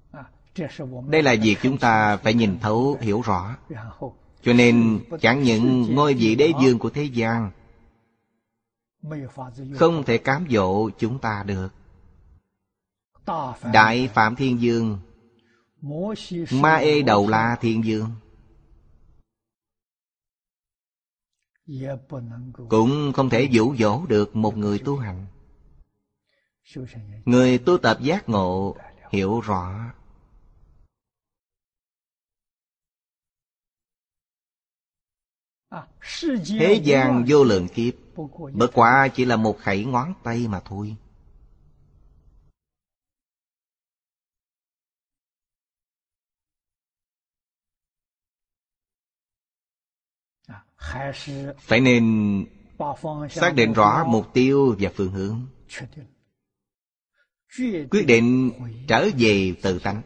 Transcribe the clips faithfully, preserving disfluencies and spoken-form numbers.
Đây là việc chúng ta phải nhìn thấu, hiểu rõ. Cho nên chẳng những ngôi vị đế vương của thế gian không thể cám dỗ chúng ta được. Đại Phạm Thiên Vương, Ma Ê Đầu La Thiên Vương cũng không thể dụ dỗ được một người tu hành. Người tu tập giác ngộ, hiểu rõ. Thế gian vô lượng kiếp, bất quá chỉ là một khẩy ngón tay mà thôi. Phải nên xác định rõ mục tiêu và phương hướng, quyết định trở về tự tánh.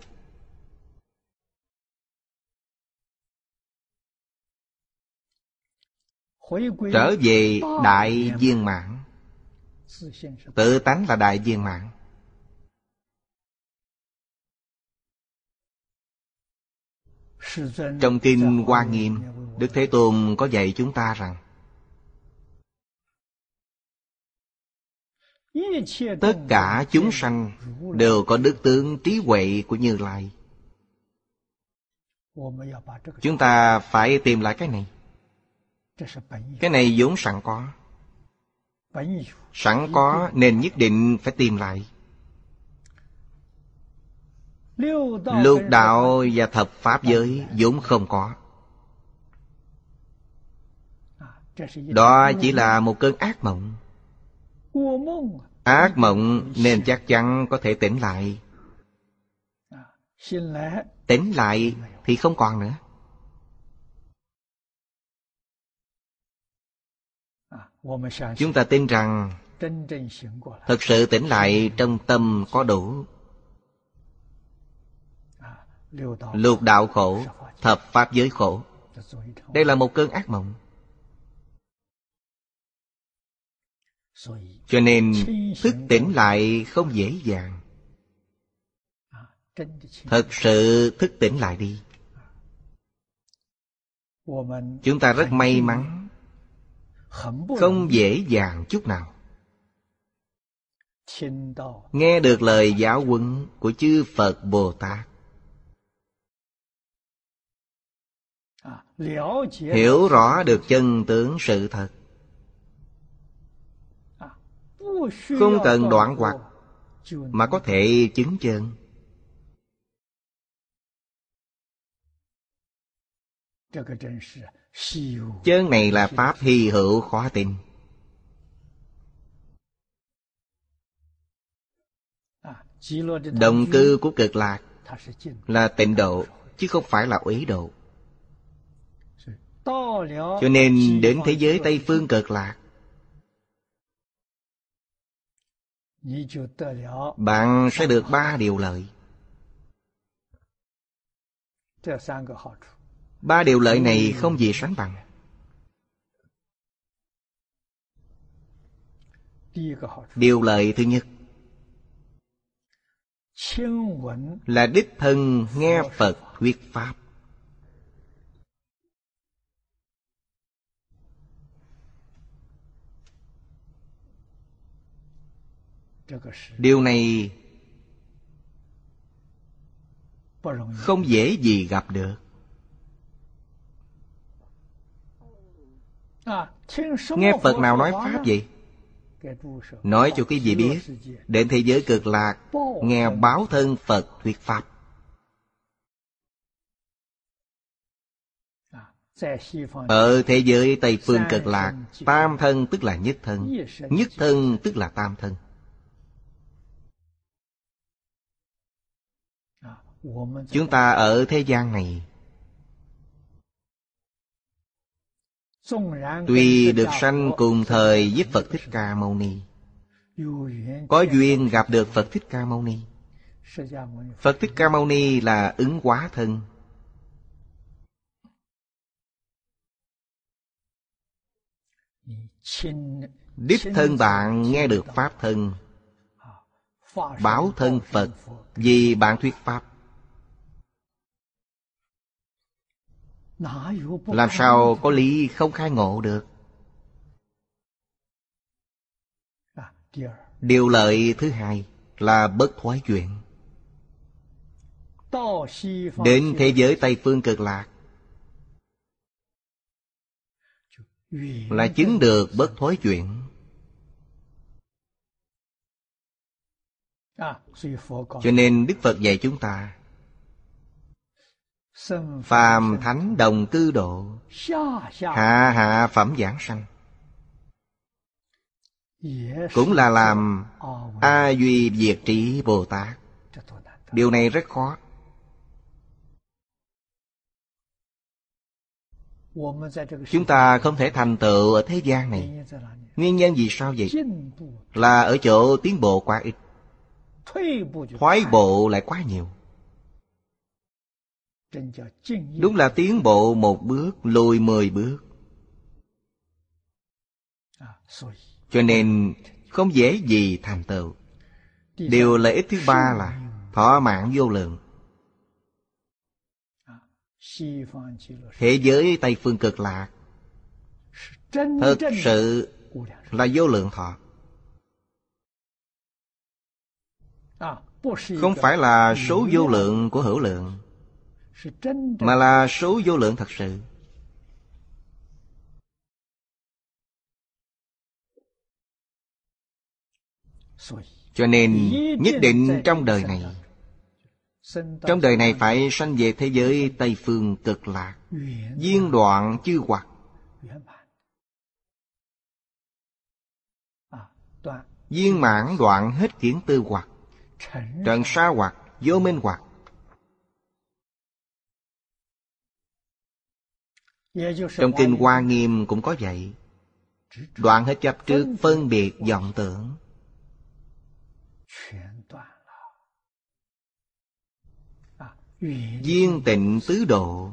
Trở về đại viên mãn. Tự tánh là đại viên mãn. Trong Kinh Hoa Nghiêm, Đức Thế Tôn có dạy chúng ta rằng tất cả chúng sanh đều có đức tướng trí huệ của Như Lai. Chúng ta phải tìm lại cái này. Cái này vốn sẵn có. Sẵn có nên nhất định phải tìm lại. Lục đạo và thập pháp giới vốn không có. Đó chỉ là một cơn ác mộng. Ác mộng nên chắc chắn có thể tỉnh lại. Tỉnh lại thì không còn nữa. Chúng ta tin rằng thực sự tỉnh lại trong tâm có đủ. Lục đạo khổ, thập pháp giới khổ. Đây là một cơn ác mộng. Cho nên thức tỉnh lại không dễ dàng. Thật sự thức tỉnh lại đi. Chúng ta rất may mắn, không dễ dàng chút nào. Nghe được lời giáo huấn của chư Phật Bồ Tát, hiểu rõ được chân tướng sự thật, không cần đoạn hoặc mà có thể chứng chân. Chân này là pháp hy hữu khó tin. Động cư của Cực Lạc là tịnh độ, chứ không phải là uy độ. Cho nên đến thế giới Tây Phương Cực Lạc, bạn sẽ được ba điều lợi. Ba điều lợi này không gì sánh bằng. Điều lợi thứ nhất là đích thân nghe Phật thuyết pháp. Điều này không dễ gì gặp được. Nghe Phật nào nói pháp gì? Nói cho quý vị biết, đến thế giới Cực Lạc nghe báo thân Phật thuyết pháp. Ở thế giới Tây Phương Cực Lạc, tam thân tức là nhất thân, nhất thân tức là tam thân. Chúng ta ở thế gian này, tuy được sanh cùng thời với Phật Thích Ca Mâu Ni, có duyên gặp được Phật Thích Ca Mâu Ni. Phật Thích Ca Mâu Ni là ứng hóa thân. Đích thân bạn nghe được pháp thân, báo thân Phật vì bạn thuyết pháp. Làm sao có lý không khai ngộ được? Điều lợi thứ hai là bất thoái chuyển. Đến thế giới Tây Phương Cực Lạc là chứng được bất thoái chuyển. Cho nên Đức Phật dạy chúng ta phàm thánh đồng cư độ, hạ hạ phẩm giảng sanh, cũng là làm A Duy Diệt Trí Bồ Tát. Điều này rất khó. Chúng ta không thể thành tựu ở thế gian này. Nguyên nhân vì sao vậy? Là ở chỗ tiến bộ quá ít, thoái bộ lại quá nhiều. Đúng là tiến bộ một bước, lùi mười bước. Cho nên không dễ gì thành tựu. Điều lợi ích thứ ba là thọ mạng vô lượng. Thế giới Tây Phương Cực Lạc thực sự là vô lượng thọ, không phải là số vô lượng của hữu lượng, mà là số vô lượng thật sự. Cho nên nhất định trong đời này, trong đời này phải sanh về thế giới Tây Phương Cực Lạc, viên đoạn chư hoặc, viên mãn đoạn hết kiển tư hoặc, trần sa hoặc, vô minh hoặc. Trong kinh Hoa Nghiêm cũng có vậy. Đoạn hết chấp trước phân biệt vọng tưởng, viên tịnh tứ độ,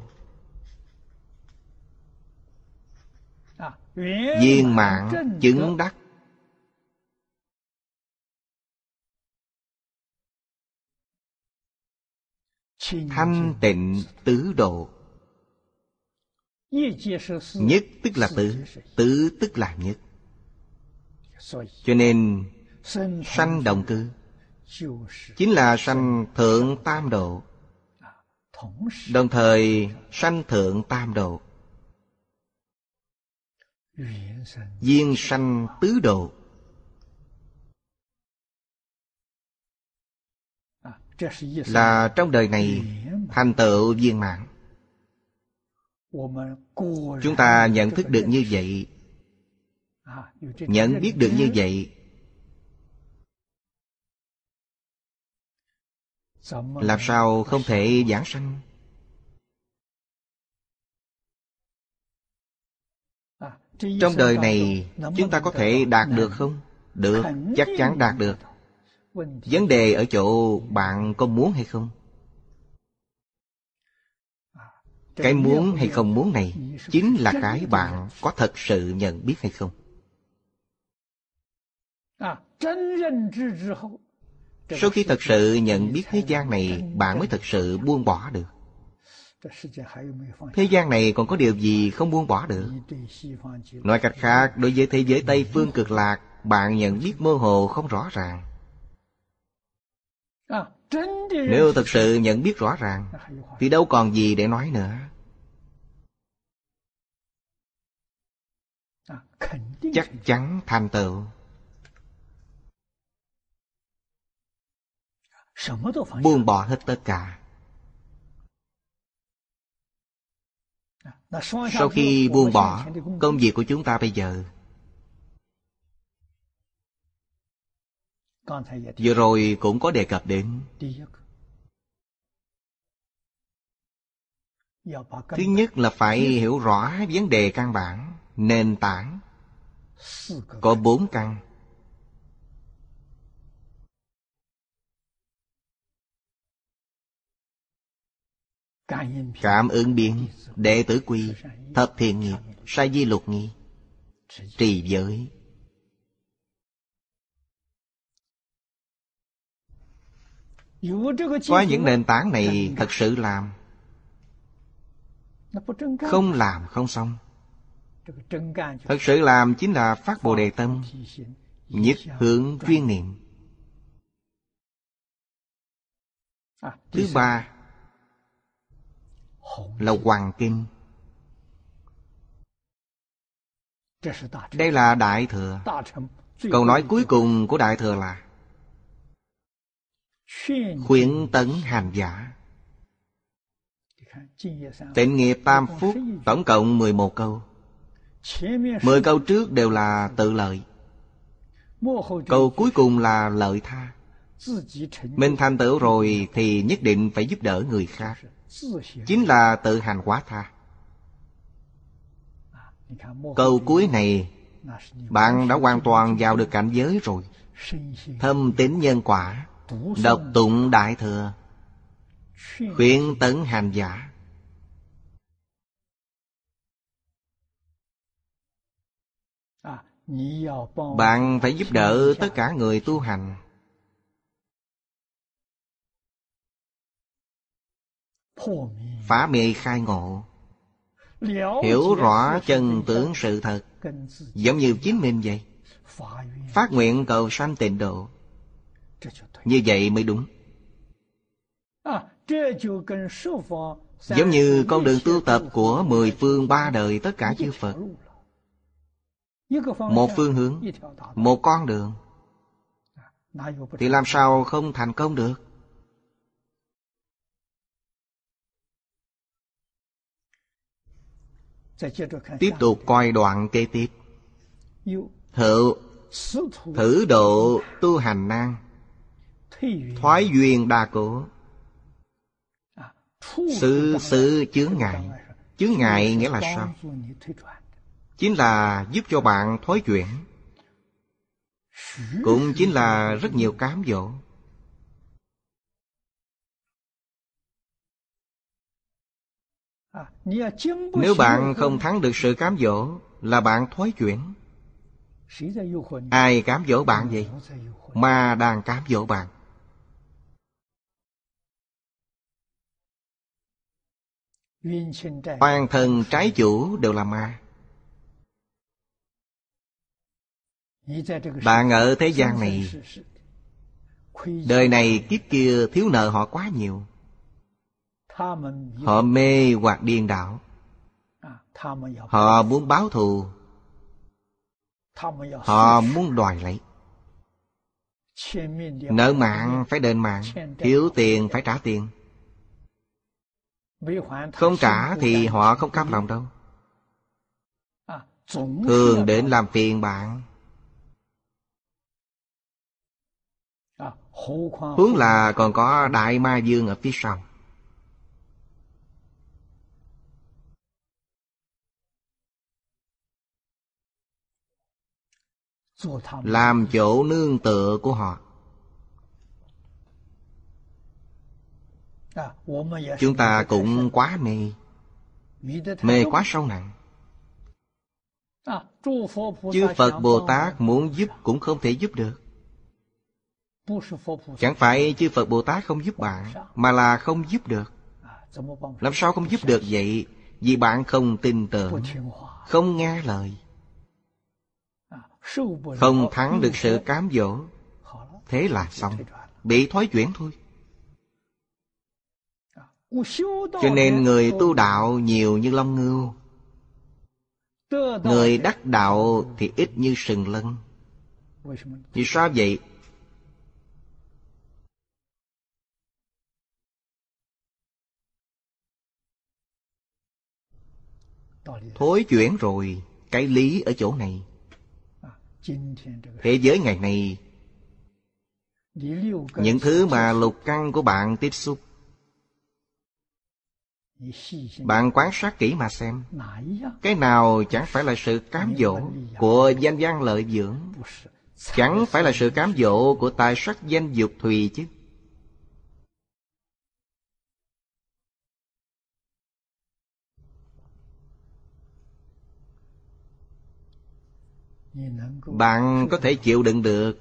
viên mãn chứng đắc, thanh tịnh tứ độ. Nhất tức là tứ, tứ tức là nhất. Cho nên sanh đồng cư chính là sanh thượng tam độ, đồng thời sanh thượng tam độ, viên sanh tứ độ. Là trong đời này thành tựu viên mãn. Chúng ta nhận thức được như vậy, nhận biết được như vậy, làm sao không thể giảng sanh? Trong đời này chúng ta có thể đạt được không? Được, chắc chắn đạt được. Vấn đề ở chỗ bạn có muốn hay không? Cái muốn hay không muốn này chính là cái bạn có thật sự nhận biết hay không. Sau khi thật sự nhận biết thế gian này, bạn mới thật sự buông bỏ được. Thế gian này còn có điều gì không buông bỏ được? Nói cách khác, đối với thế giới Tây Phương Cực Lạc, bạn nhận biết mơ hồ không rõ ràng. Nếu thật sự nhận biết rõ ràng thì đâu còn gì để nói nữa. Chắc chắn thành tựu. Buông bỏ hết tất cả. Sau khi buông bỏ, công việc của chúng ta bây giờ, vừa rồi cũng có đề cập đến. Thứ nhất là phải hiểu rõ vấn đề căn bản, nền tảng. Có bốn căn. Cảm ứng biến, đệ tử quy, thập thiện nghiệp, sa di lục nghi, trì giới. Có những nền tảng này thật sự làm, Không làm không xong. Thật sự làm chính là phát Bồ Đề tâm, nhất hướng chuyên niệm. Thứ ba là Hoàng Kinh. Đây là Đại Thừa. Câu nói cuối cùng của Đại Thừa là khuyến tấn hành giả. Tịnh nghiệp tam phúc tổng cộng mười một câu. Mười câu trước đều là tự lợi, câu cuối cùng là lợi tha. Mình thành tựu rồi thì nhất định phải giúp đỡ người khác, chính là tự hành hóa tha. Câu cuối này bạn đã hoàn toàn vào được cảnh giới rồi. Thâm tín nhân quả, đọc tụng Đại Thừa, khuyến tấn hành giả. Bạn phải giúp đỡ tất cả người tu hành, phá mê khai ngộ, hiểu rõ chân tướng sự thật, giống như chính mình vậy. Phát nguyện cầu sanh tịnh độ, như vậy mới đúng. Giống như con đường tu tập của mười phương ba đời tất cả chư Phật. Một phương hướng, một con đường, thì làm sao không thành công được? Tiếp tục coi đoạn kế tiếp. Hữu thử độ tu hành nan, thoái duyên đa cố. Sự sự chướng ngại. Chướng ngại nghĩa là sao? Chính là giúp cho bạn thoái chuyển, cũng chính là rất nhiều cám dỗ. Nếu bạn không thắng được sự cám dỗ, là bạn thoái chuyển. Ai cám dỗ bạn vậy? Ma đang cám dỗ bạn. Oan thần trái chủ đều là ma. Bạn ở thế gian này, đời này kiếp kia thiếu nợ họ quá nhiều. Họ mê hoặc điên đảo. Họ muốn báo thù. Họ muốn đòi lấy. Nợ mạng phải đền mạng, thiếu tiền phải trả tiền. Không trả thì họ không cam lòng đâu. Thường đến làm phiền bạn. Huống là còn có Đại Ma Vương ở phía sau. Làm chỗ nương tựa của họ. Chúng ta cũng quá mê. Mê quá sâu nặng. Chư Phật Bồ Tát muốn giúp cũng không thể giúp được. Chẳng phải chư Phật Bồ Tát không giúp bạn, mà là không giúp được. Làm sao không giúp được vậy? Vì bạn không tin tưởng, không nghe lời, không thắng được sự cám dỗ. Thế là xong, bị thoái chuyển thôi. Cho nên người tu đạo nhiều như long ngưu, người đắc đạo thì ít như sừng lân. Vì sao vậy? Thối chuyển rồi. Cái lý ở chỗ này. Thế giới ngày nay, những thứ mà lục căn của bạn tiếp xúc, bạn quan sát kỹ mà xem, cái nào chẳng phải là sự cám dỗ của danh văn lợi dưỡng, chẳng phải là sự cám dỗ của tài sắc danh dục thùy chứ. Bạn có thể chịu đựng được,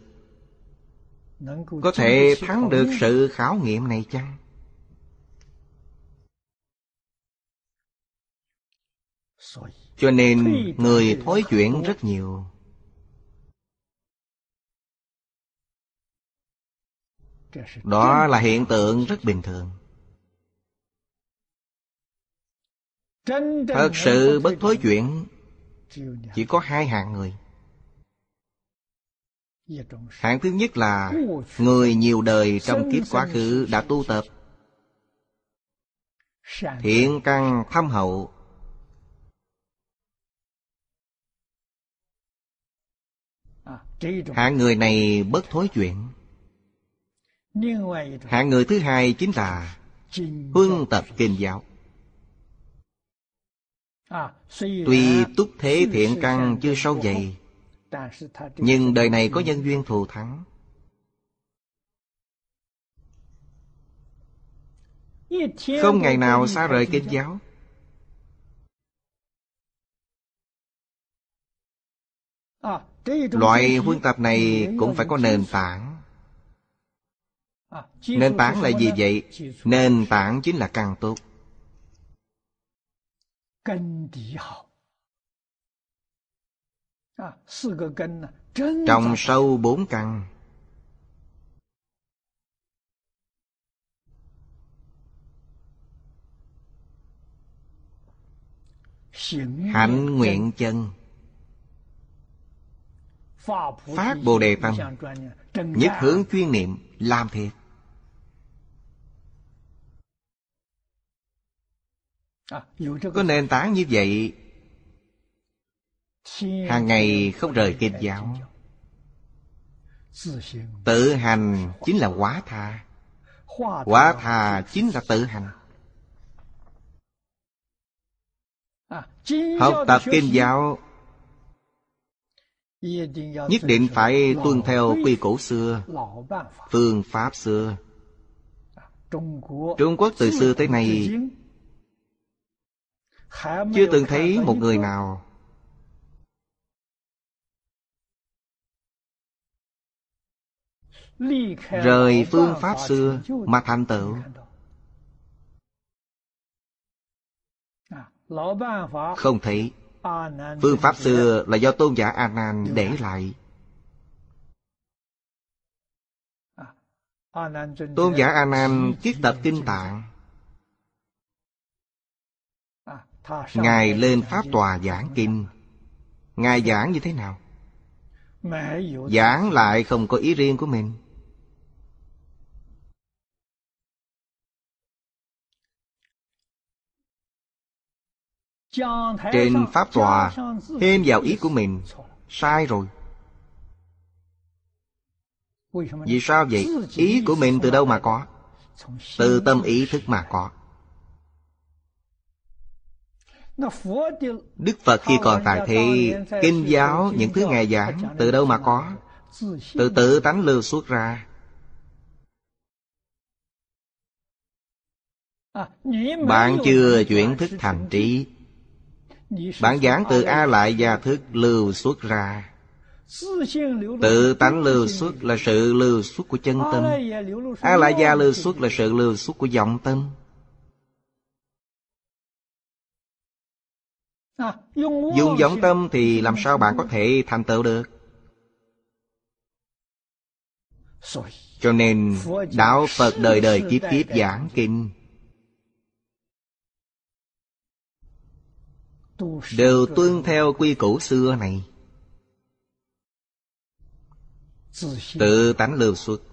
có thể thắng được sự khảo nghiệm này chăng? Cho nên người thối chuyển rất nhiều. Đó là hiện tượng rất bình thường. Thật sự bất thối chuyển chỉ có hai hạng người. Hạng thứ nhất là người nhiều đời trong kiếp quá khứ đã tu tập, thiện căn thâm hậu, hạng người này bất thối chuyển. Hạng người thứ hai chính là huân tập kinh giáo. Tuy túc thế thiện căn chưa sâu dày, nhưng đời này có nhân duyên thù thắng. Không ngày nào xa rời kinh giáo. Loại huân tập này cũng phải có nền tảng. Nền tảng là gì vậy? Nền tảng chính là căn tốt. Trồng sâu bốn căn. Hạnh nguyện chân, phát Bồ Đề tâm, nhất hướng chuyên niệm, làm thiệt. Có nền tảng như vậy, hàng ngày không rời kinh giáo. Tự hành chính là quả tha, quả tha chính là tự hành. Học tập kinh giáo nhất định phải tuân theo quy củ xưa, phương pháp xưa. Trung Quốc từ xưa tới nay chưa từng thấy một người nào rời phương pháp xưa mà thành tựu. Không thấy. Phương pháp xưa là do tôn giả A Nan để lại. Tôn giả A Nan kiết tập kinh Tạng, Ngài lên pháp tòa giảng kinh. Ngài giảng như thế nào? Giảng lại không có ý riêng của mình. Trên pháp tòa thêm vào ý của mình, sai rồi. Vì sao vậy? Ý của mình từ đâu mà có? Từ tâm ý thức mà có. Đức Phật khi còn tại thế, kinh giáo, những thứ Ngài giảng, từ đâu mà có? Từ tự tánh lưu xuất ra. Bạn chưa chuyển thức thành trí. Bạn giảng từ A Lại Gia thức lưu xuất ra. Tự tánh lưu xuất là sự lưu xuất của chân tâm. A Lại Gia lưu xuất là sự lưu xuất của vọng tâm. Dùng vọng tâm thì làm sao bạn có thể thành tựu được? Cho nên đạo Phật đời đời kiếp kiếp giảng kinh đều tuân theo quy củ xưa này. Tự tánh lưu xuất.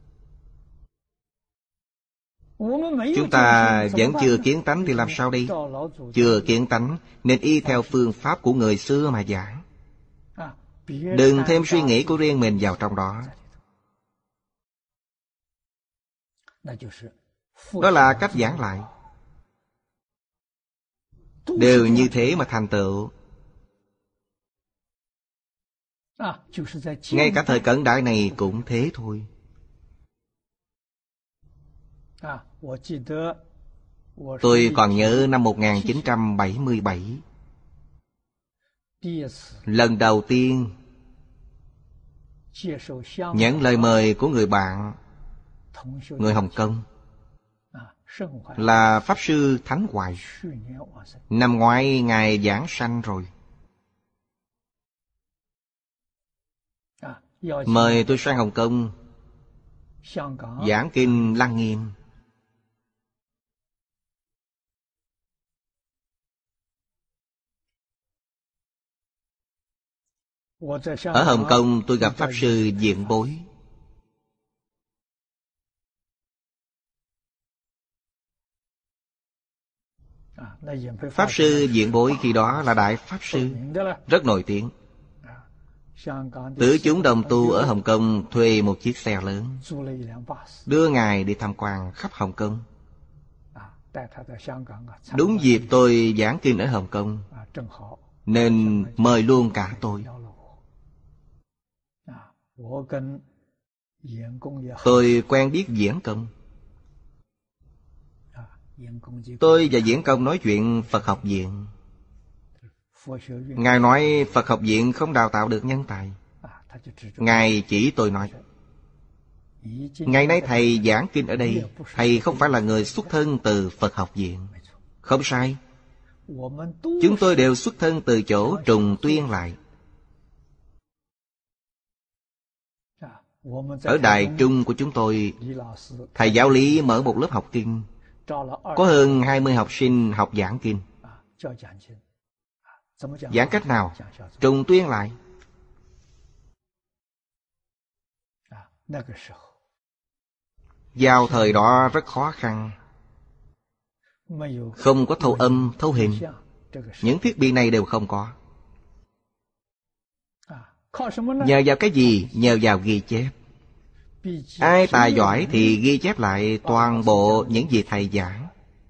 Chúng ta vẫn chưa kiến tánh thì làm sao đây? Chưa kiến tánh nên y theo phương pháp của người xưa mà giảng. Đừng thêm suy nghĩ của riêng mình vào trong đó. Đó là cách giảng lại. Đều như thế mà thành tựu. Ngay cả thời cận đại này cũng thế thôi. Tôi còn nhớ năm một nghìn chín trăm bảy mươi bảy, lần đầu tiên nhận lời mời của người bạn, người Hồng Kông, là Pháp Sư Thánh Hoài. Năm ngoái Ngài giảng sanh rồi. Mời tôi sang Hồng Kông giảng kinh Lăng Nghiêm. Ở Hồng Kông tôi gặp Pháp Sư Diện Bối. Pháp Sư Diện Bối khi đó là Đại Pháp Sư, rất nổi tiếng. Tứ chúng đồng tu ở Hồng Kông thuê một chiếc xe lớn, đưa Ngài đi tham quan khắp Hồng Kông. Đúng dịp tôi giảng kinh ở Hồng Kông, nên mời luôn cả tôi. Tôi quen biết Diễn Công. Tôi và Diễn Công nói chuyện Phật học viện. Ngài nói Phật học viện không đào tạo được nhân tài. Ngài chỉ tôi nói, ngày nay thầy giảng kinh ở đây, thầy không phải là người xuất thân từ Phật học viện. Không sai. Chúng tôi đều xuất thân từ chỗ Trùng Tuyên lại. Ở Đại Trung của chúng tôi, thầy giáo lý mở một lớp học kinh, có hơn hai mươi học sinh học giảng kinh. Giảng cách nào? Trùng Tuyên lại. Vào thời đó rất khó khăn, không có thâu âm, thâu hình. Những thiết bị này đều không có. Nhờ vào cái gì? Nhờ vào ghi chép. Ai tài giỏi thì ghi chép lại toàn bộ những gì thầy giảng.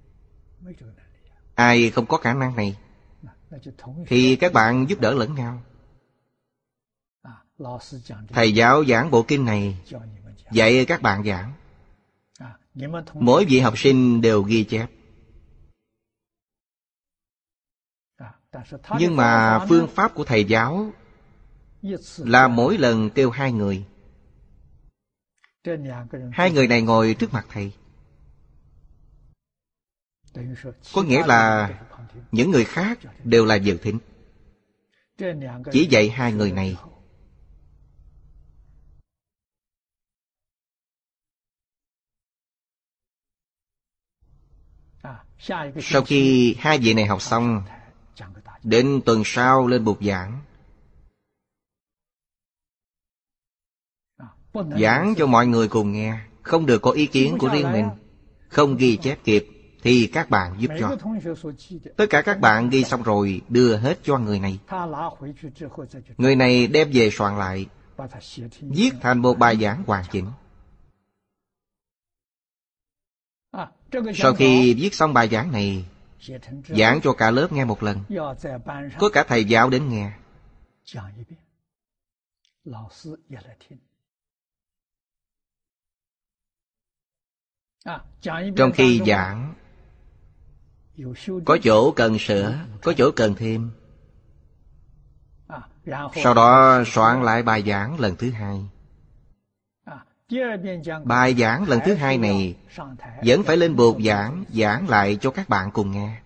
Ai không có khả năng này thì các bạn giúp đỡ lẫn nhau. Thầy giáo giảng bộ kinh này, dạy các bạn giảng. Mỗi vị học sinh đều ghi chép. Nhưng mà phương pháp của thầy giáo là mỗi lần kêu hai người. Hai người này ngồi trước mặt thầy. Có nghĩa là những người khác đều là dự thính. Chỉ dạy hai người này. Sau khi hai vị này học xong, đến tuần sau lên bục giảng. Giảng cho mọi người cùng nghe, không được có ý kiến của riêng mình. Không ghi chép kịp thì các bạn giúp cho. Tất cả các bạn ghi xong rồi đưa hết cho người này. Người này đem về soạn lại, viết thành một bài giảng hoàn chỉnh. Sau khi viết xong bài giảng này, giảng cho cả lớp nghe một lần. Có cả thầy giáo đến nghe. Trong khi giảng, có chỗ cần sửa, có chỗ cần thêm. Sau đó soạn lại bài giảng lần thứ hai. Bài giảng lần thứ hai này vẫn phải lên bục giảng, giảng lại cho các bạn cùng nghe.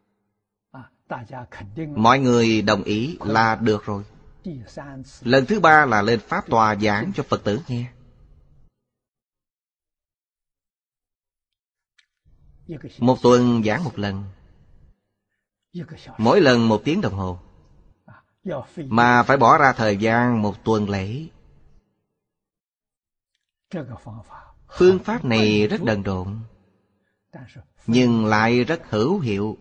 Mọi người đồng ý là được rồi. Lần thứ ba là lên pháp tòa giảng cho Phật tử nghe. Một tuần giảng một lần, mỗi lần một tiếng đồng hồ, mà phải bỏ ra thời gian một tuần lễ. Phương pháp này rất đần độn, nhưng lại rất hữu hiệu.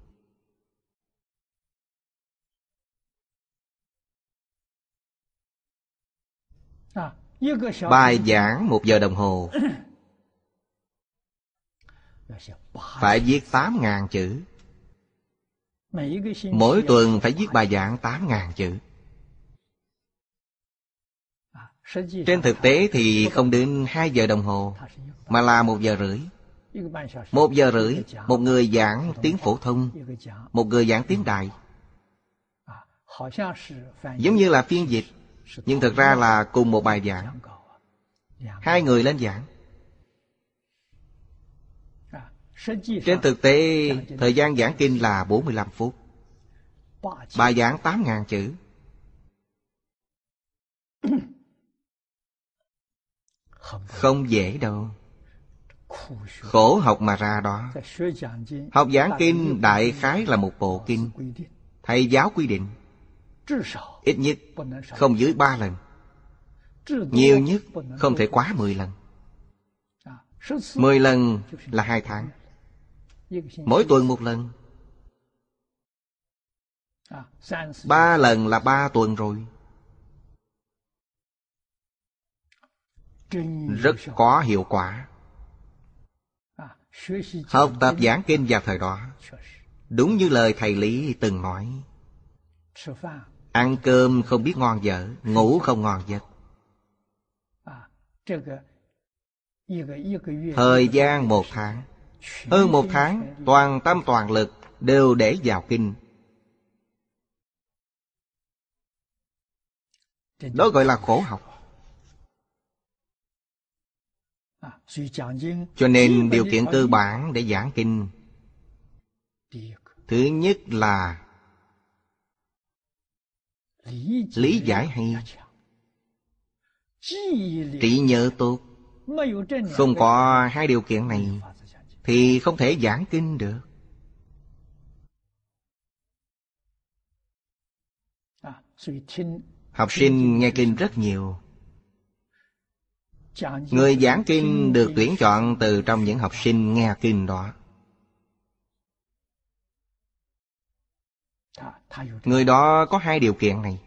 Bài giảng một giờ đồng hồ, phải viết tám ngàn chữ. Mỗi tuần phải viết bài giảng tám ngàn chữ. Trên thực tế thì không đến hai giờ đồng hồ, mà là một giờ rưỡi. Một giờ rưỡi, một người giảng tiếng phổ thông, một người giảng tiếng Đại. Giống như là phiên dịch, nhưng thực ra là cùng một bài giảng. Hai người lên giảng. Trên thực tế, thời gian giảng kinh là bốn mươi lăm phút. Bài giảng tám ngàn chữ. Không dễ đâu. Khổ học mà ra đó. Học giảng kinh đại khái là một bộ kinh. Thầy giáo quy định ít nhất không dưới ba lần, nhiều nhất không thể quá mười lần. Mười lần là hai tháng, mỗi tuần một lần. Ba lần là ba tuần rồi. Rất có hiệu quả. Học tập giảng kinh vào thời đó, đúng như lời thầy Lý từng nói, ăn cơm không biết ngon dở, ngủ không ngon giấc. Thời gian một tháng, hơn một tháng, toàn tâm toàn lực đều để vào kinh. Đó gọi là khổ học. Cho nên điều kiện cơ bản để giảng kinh, thứ nhất là lý giải hay, trí nhớ tốt. Không có hai điều kiện này thì không thể giảng kinh được. Học sinh nghe kinh rất nhiều. Người giảng kinh được tuyển chọn từ trong những học sinh nghe kinh đó. Người đó có hai điều kiện này.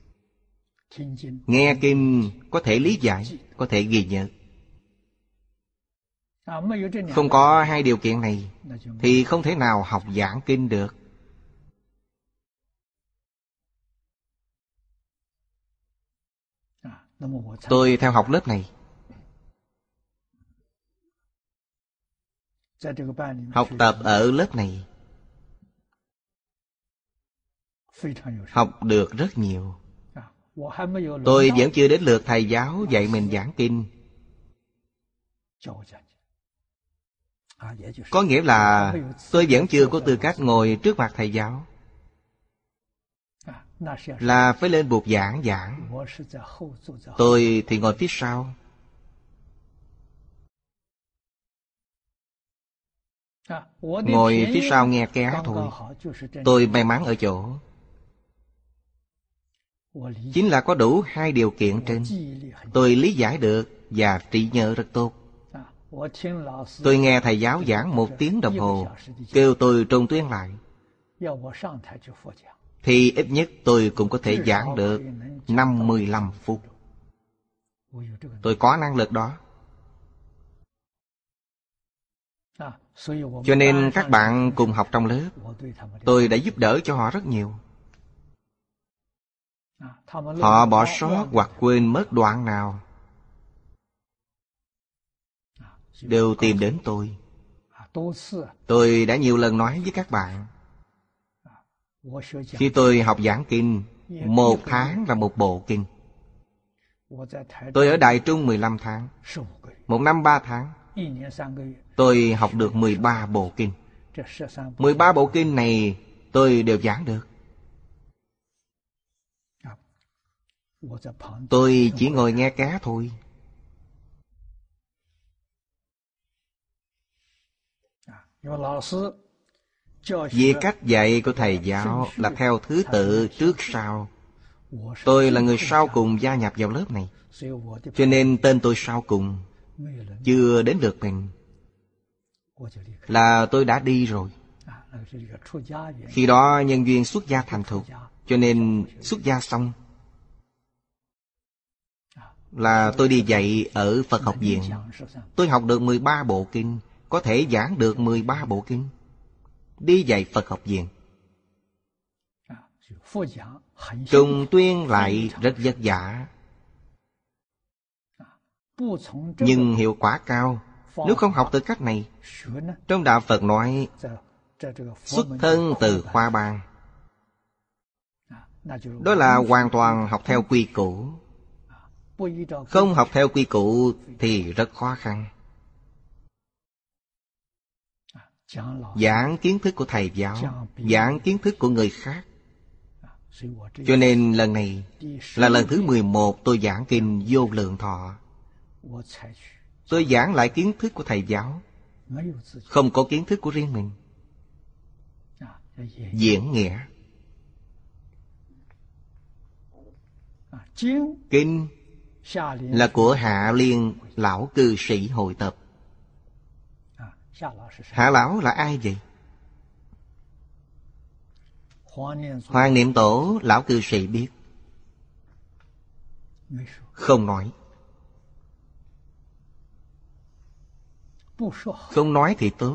Nghe kinh có thể lý giải, có thể ghi nhớ. Không có hai điều kiện này thì không thể nào học giảng kinh được. Tôi theo học lớp này, học tập ở lớp này, học được rất nhiều. Tôi vẫn chưa đến lượt thầy giáo dạy mình giảng kinh. Có nghĩa là tôi vẫn chưa có tư cách ngồi trước mặt thầy giáo, là phải lên bục giảng giảng. Tôi thì ngồi phía sau. Ngồi phía sau nghe ké thôi. Tôi may mắn ở chỗ chính là có đủ hai điều kiện trên. Tôi lý giải được và trí nhớ rất tốt. Tôi nghe thầy giáo giảng một tiếng đồng hồ, kêu tôi trùng tuyên lại, thì ít nhất tôi cũng có thể giảng được năm mươi lăm phút. Tôi có năng lực đó. Cho nên các bạn cùng học trong lớp, tôi đã giúp đỡ cho họ rất nhiều. Họ bỏ sót hoặc quên mất đoạn nào đều tìm đến tôi. Tôi đã nhiều lần nói với các bạn, khi tôi học giảng kinh, một tháng là một bộ kinh. Tôi ở Đại Trung mười lăm tháng, một năm ba tháng, tôi học được mười ba bộ kinh. mười ba bộ kinh này tôi đều giảng được. Tôi chỉ ngồi nghe cá thôi. Vì cách dạy của thầy giáo là theo thứ tự trước sau. Tôi là người sau cùng gia nhập vào lớp này, cho nên tên tôi sau cùng. Chưa đến lượt mình là tôi đã đi rồi. Khi đó nhân duyên xuất gia thành thục, cho nên xuất gia xong là tôi đi dạy ở Phật học viện. Tôi học được mười ba bộ kinh, có thể giảng được mười ba bộ kinh. Đi dạy Phật học viện. Trùng tuyên lại rất vất vả, nhưng hiệu quả cao. Nếu không học từ cách này, trong đạo Phật nói xuất thân từ khoa bang, đó là hoàn toàn học theo quy củ. Không học theo quy củ thì rất khó khăn. giảng kiến thức của thầy giáo, giảng kiến thức của người khác. Cho nên lần này là lần thứ mười một tôi giảng kinh Vô Lượng Thọ. Tôi giảng lại kiến thức của thầy giáo, không có kiến thức của riêng mình. Diễn nghĩa. Kinh là của Hạ Liên lão cư sĩ hội tập. Hạ lão là ai vậy? Hoàng Niệm Tổ lão cư sĩ biết, không nói. Không nói thì tốt.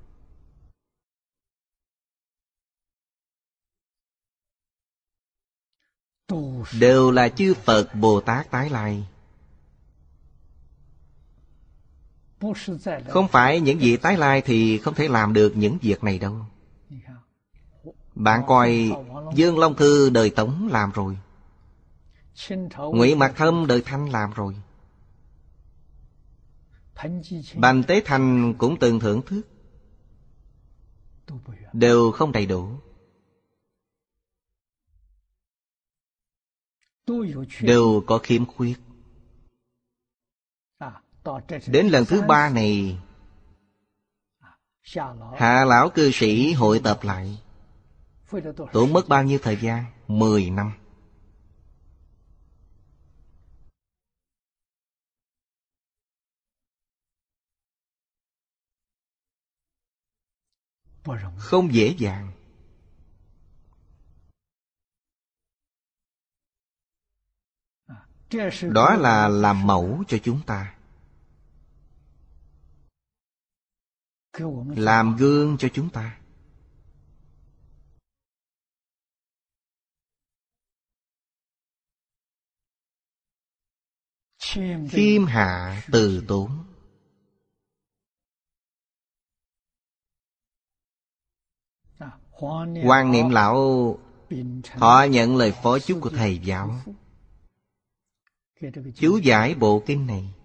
Đều là chư Phật Bồ Tát tái lai. Không phải những vị tái lai thì không thể làm được những việc này đâu. Bạn coi Dương Long Thư đời Tống làm rồi, Ngụy Mạc Thâm đời Thanh làm rồi, Bành Tế Thành cũng từng thưởng thức, đều không đầy đủ, đều có khiếm khuyết. Đến lần thứ ba này, Hạ lão cư sĩ hội tập lại, tốn mất bao nhiêu thời gian? Mười năm. Không dễ dàng. Đó là làm mẫu cho chúng ta, làm gương cho chúng ta. Khiêm hạ từ tốn. Hoàng Niệm lão thọ nhận lời phó chúc của thầy giáo, chú giải bộ kinh này.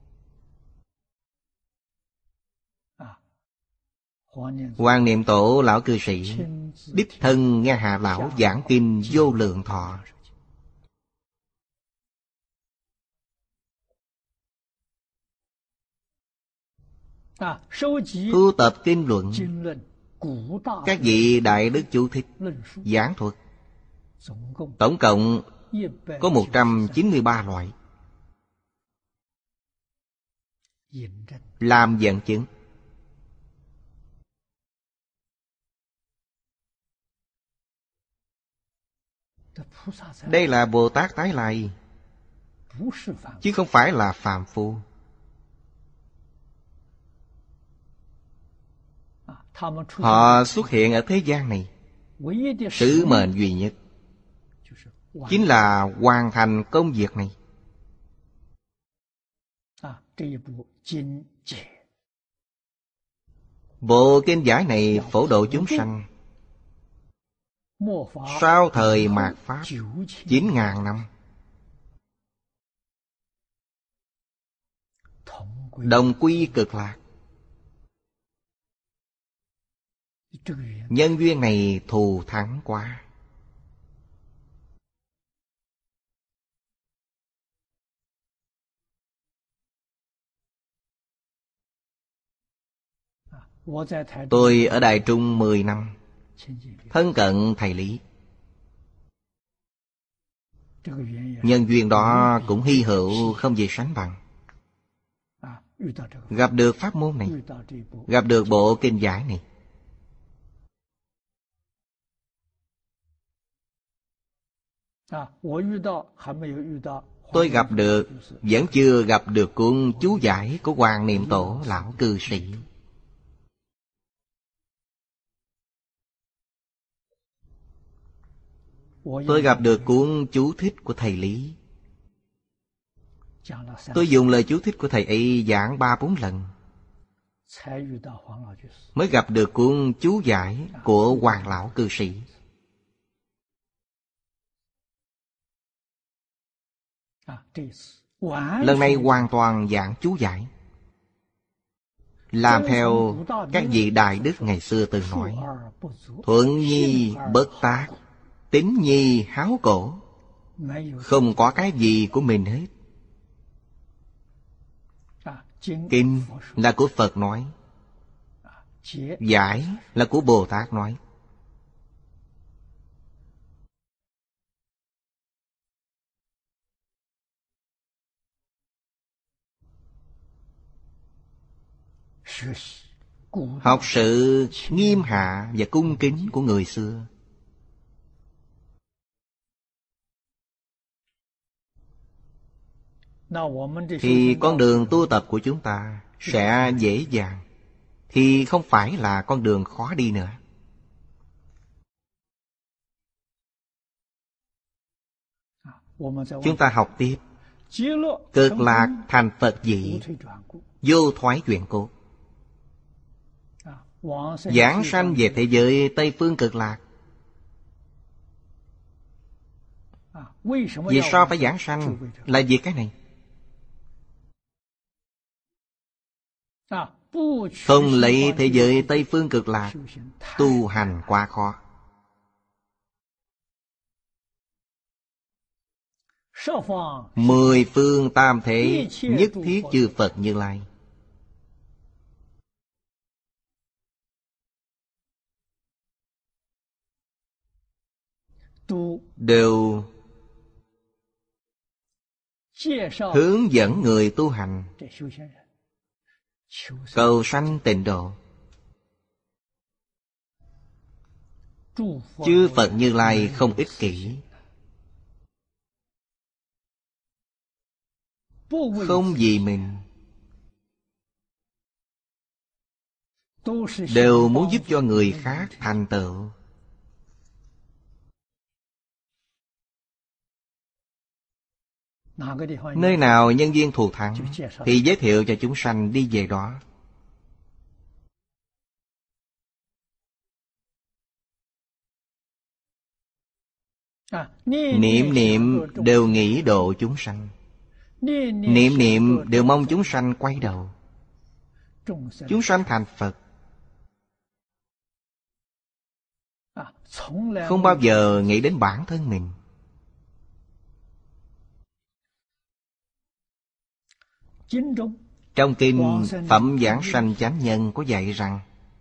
Hoàng Niệm Tổ lão cư sĩ đích thân nghe Hạ lão giảng kinh Vô Lượng Thọ. Thu tập kinh luận, các vị đại đức chú thích, giảng thuật, tổng cộng có một trăm chín mươi ba loại, làm dẫn chứng. Đây là Bồ Tát tái lai, chứ không phải là phàm phu. Họ xuất hiện ở thế gian này, sứ mệnh duy nhất chính là hoàn thành công việc này. Bộ kinh giải này phổ độ chúng sanh sau thời mạt Pháp chín ngàn năm, đồng quy cực lạc. Nhân duyên này thù thắng quá. Tôi ở Đài Trung mười năm, thân cận thầy Lý. Nhân duyên đó cũng hy hữu không gì sánh bằng. Gặp được pháp môn này, gặp được bộ kinh giải này. Tôi gặp được, vẫn chưa gặp được cuốn chú giải của Hoàng Niệm Tổ lão cư sĩ. Tôi gặp được cuốn chú thích của thầy Lý. Tôi dùng lời chú thích của thầy ấy giảng ba bốn lần, mới gặp được cuốn chú giải của Hoàng lão cư sĩ. Lần này hoàn toàn giảng chú giải. làm theo các vị đại đức ngày xưa từng nói: thuận nhi bất tác, tín nhi háo cổ. Không có cái gì của mình hết. Kinh là của Phật nói, giải là của Bồ Tát nói. Học sự nghiêm hạ và cung kính của người xưa, thì con đường tu tập của chúng ta sẽ dễ dàng, thì không phải là con đường khó đi nữa. Chúng ta học tiếp cực lạc thành Phật vị, vô thoái chuyển cố. Giảng sanh về thế giới Tây Phương Cực Lạc. Vì sao phải giảng sanh? Là vì cái này. Không lấy thế giới Tây Phương Cực Lạc, tu hành quá khó. Mười phương tam thế nhất thiết chư Phật Như Lai. Đều hướng dẫn người tu hành cầu sanh tịnh độ. Chư Phật Như Lai không ích kỷ, không vì mình, đều muốn giúp cho người khác thành tựu. Nơi nào nhân duyên thù thắng thì giới thiệu cho chúng sanh đi về đó. Niệm niệm đều nghĩ độ chúng sanh, niệm niệm đều mong chúng sanh quay đầu, chúng sanh thành Phật. Không bao giờ nghĩ đến bản thân mình. Trong kinh Phẩm Giảng Sanh Chánh Nhân có dạy rằng: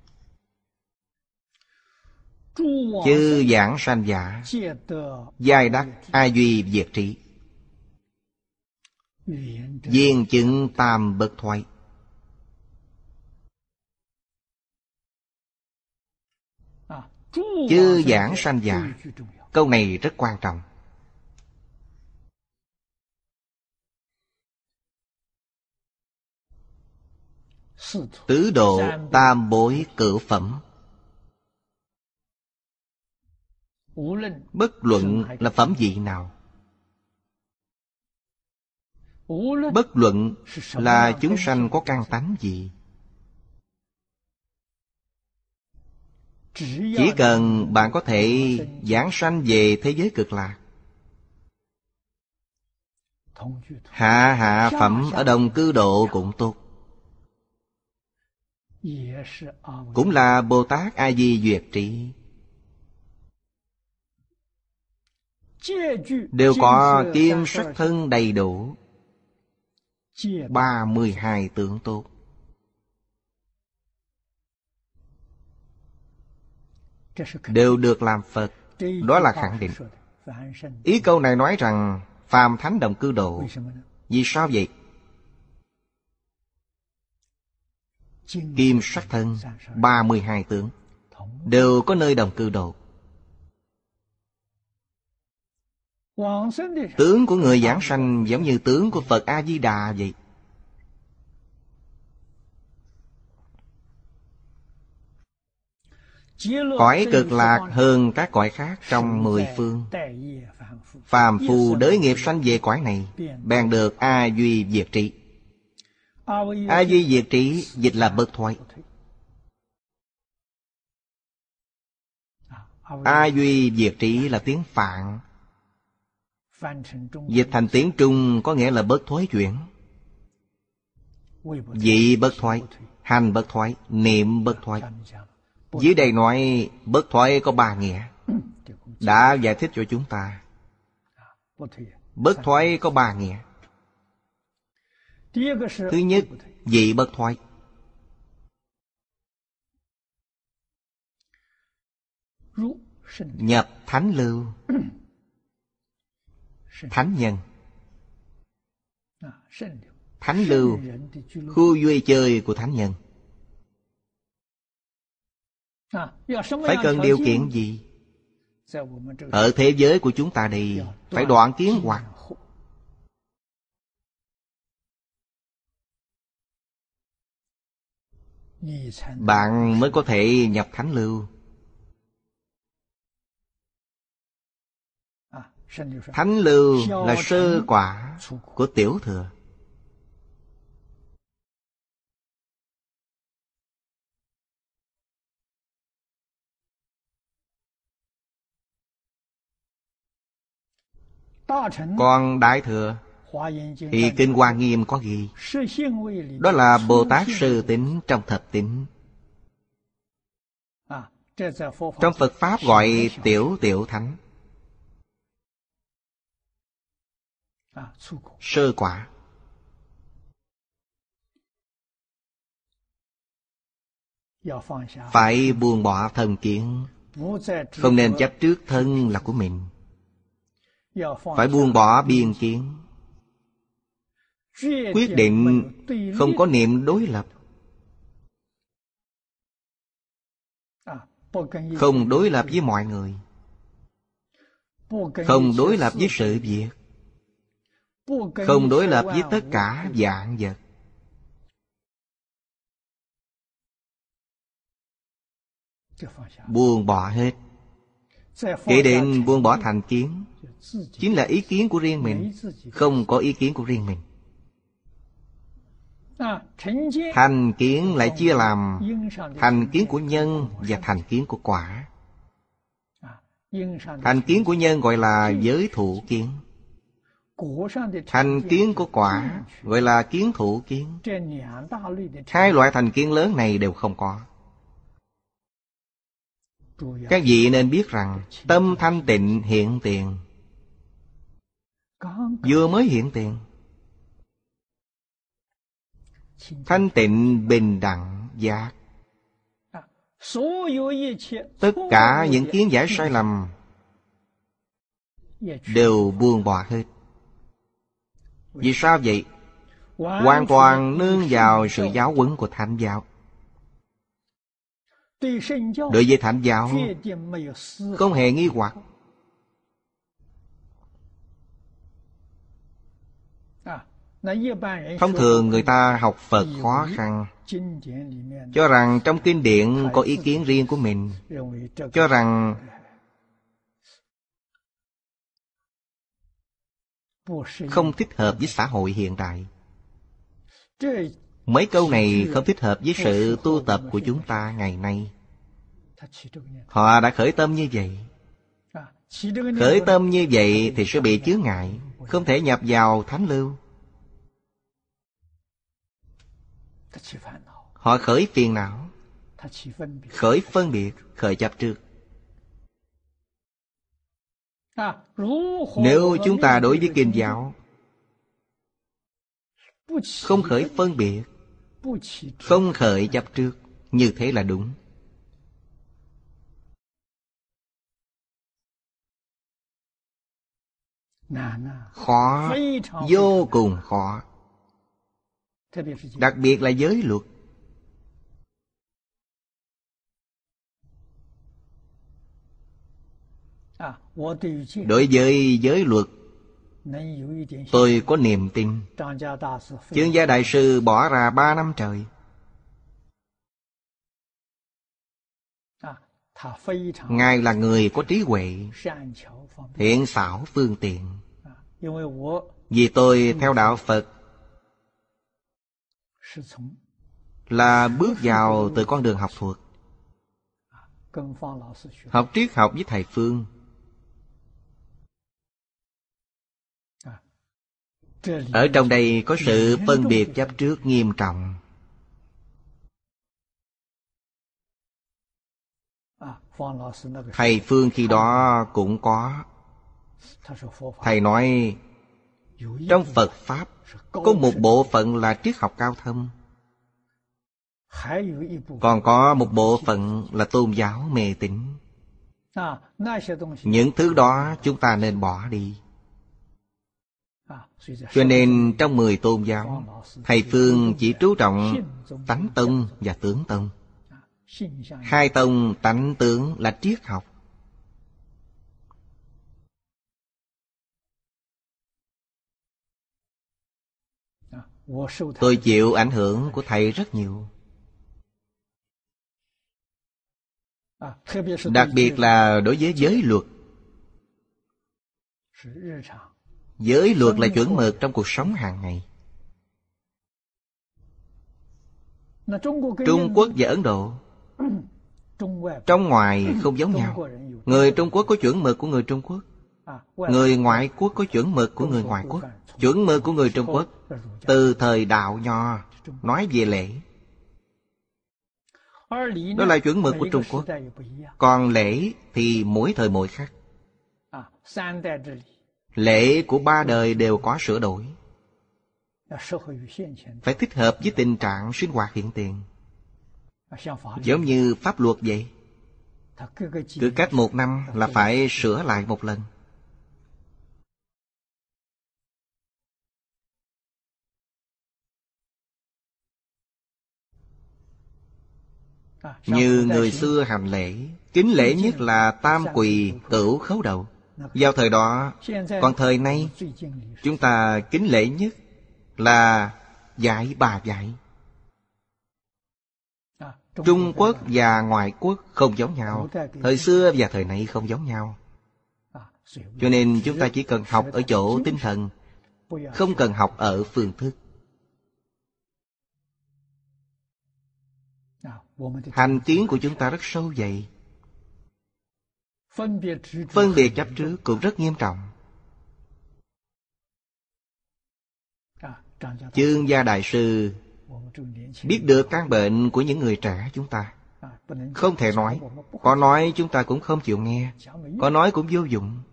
chư giảng sanh giả, giai đắc a duy diệt trí, viên chứng tam bất thoái. Chư giảng sanh giả, câu này rất quan trọng. Tứ độ tam bối cửu phẩm, bất luận là phẩm vị nào, bất luận là chúng sanh có căn tánh gì, chỉ cần bạn có thể giảng sanh về thế giới cực lạc, hạ hạ phẩm ở đồng cư độ cũng tốt, cũng là Bồ Tát A Di Duyệt Trí, đều có kim sắc thân đầy đủ, ba mươi hai tướng tốt. Đều được làm Phật. Đó là khẳng định. Ý câu này nói rằng phàm thánh đồng cư độ. Vì sao vậy? Kim sắc thân ba mươi hai tướng đều có nơi đồng cư độ. Tướng của người giảng sanh giống như tướng của Phật A-di-đà vậy. Cõi cực lạc hơn các cõi khác trong mười phương. Phàm phu đới nghiệp sanh về cõi này, bèn được A Duy Diệt Trí. A Duy Diệt Trí dịch là bất thoái. A Duy Diệt Trí là tiếng Phạn, dịch thành tiếng Trung có nghĩa là bất thối chuyển. vị bất thoái, hành bất thoái, niệm bất thoái. Dưới đây nói bất thoái có ba nghĩa, đã giải thích cho chúng ta. Bất thoái có ba nghĩa. Thứ nhất, vị bất thoái. Nhập thánh lưu, thánh nhân. Thánh lưu, khu vui chơi của thánh nhân. Phải cần điều kiện gì? Ở thế giới của chúng ta đây, phải đoạn kiến hoặc. Bạn mới có thể nhập thánh lưu. Thánh lưu là sơ quả của tiểu thừa. Còn đại thừa thì Kinh Hoa Nghiêm có ghi, đó là Bồ Tát sơ tính trong thập tính. Trong Phật Pháp gọi tiểu tiểu thánh. Sơ quả. Phải buông bỏ thân kiến, không nên chấp trước thân là của mình. Phải buông bỏ biên kiến, quyết định không có niệm đối lập, không đối lập với mọi người, không đối lập với sự việc, không đối lập với tất cả vạn vật. Buông bỏ hết. Kể đến buông bỏ thành kiến, chính là ý kiến của riêng mình, không có ý kiến của riêng mình. Thành kiến lại chia làm thành kiến của nhân và thành kiến của quả. Thành kiến của nhân gọi là giới thủ kiến, thành kiến của quả gọi là kiến thủ kiến. Hai loại thành kiến lớn này đều không có. Các vị nên biết rằng tâm thanh tịnh hiện tiền, vừa mới hiện tiền. Thanh tịnh bình đẳng giác. Tất cả những kiến giải sai lầm đều buông bỏ hết. Vì sao vậy? Hoàn toàn nương vào sự giáo huấn của Thánh giáo. Đối với Thánh giáo không hề nghi hoặc. Thông thường người ta học Phật khó khăn, cho rằng trong kinh điển có ý kiến riêng của mình, cho rằng không thích hợp với xã hội hiện đại. Mấy câu này không thích hợp với sự tu tập của chúng ta ngày nay. Họ đã khởi tâm như vậy. Khởi tâm như vậy thì sẽ bị chướng ngại, không thể nhập vào thánh lưu. Họ khởi phiền não, khởi phân biệt, khởi chấp trước. Nếu chúng ta đối với kinh giáo không khởi phân biệt, không khởi chấp trước, như thế là đúng. Khó, vô cùng khó. Đặc biệt là giới luật. Đối với giới luật, tôi có niềm tin. Chương Gia Đại Sư bỏ ra ba năm trời. Ngài là người có trí huệ, thiện xảo phương tiện. Vì tôi theo đạo Phật là bước vào từ con đường học thuật, học triết học với thầy Phương. Ở trong đây có sự phân biệt chấp trước nghiêm trọng. Thầy Phương khi đó cũng có. Thầy nói trong Phật Pháp có một bộ phận là triết học cao thâm, còn có một bộ phận là tôn giáo mê tín. Những thứ đó chúng ta nên bỏ đi. Cho nên trong mười tôn giáo, thầy Phương chỉ chú trọng tánh tông và tướng tông. Hai tông tánh tướng là triết học. Tôi chịu ảnh hưởng của thầy rất nhiều. Đặc biệt là đối với giới luật. Giới luật là chuẩn mực trong cuộc sống hàng ngày. Trung Quốc và Ấn Độ, trong ngoài không giống nhau. Người Trung Quốc có chuẩn mực của người Trung Quốc, người ngoại quốc có chuẩn mực của người ngoại quốc. Chuẩn mực của người Trung Quốc từ thời Đạo Nho nói về lễ, đó là chuẩn mực của Trung Quốc. Còn lễ thì mỗi thời mỗi khác. Lễ của ba đời đều có sửa đổi, phải thích hợp với tình trạng sinh hoạt hiện tiền. Giống như pháp luật vậy, cứ cách một năm là phải sửa lại một lần. Như người xưa hành lễ, kính lễ nhất là tam quỳ cửu khấu đầu. Vào thời đó, còn thời nay chúng ta kính lễ nhất là dạy bà dạy. Trung Quốc và ngoại quốc không giống nhau, thời xưa và thời nay không giống nhau. Cho nên chúng ta chỉ cần học ở chỗ tinh thần, không cần học ở phương thức. Hành kiến của chúng ta rất sâu dày. Phân biệt chấp trước cũng rất nghiêm trọng. Chương Gia Đại Sư biết được căn bệnh của những người trẻ chúng ta. Không thể nói, có nói chúng ta cũng không chịu nghe, có nói cũng vô dụng.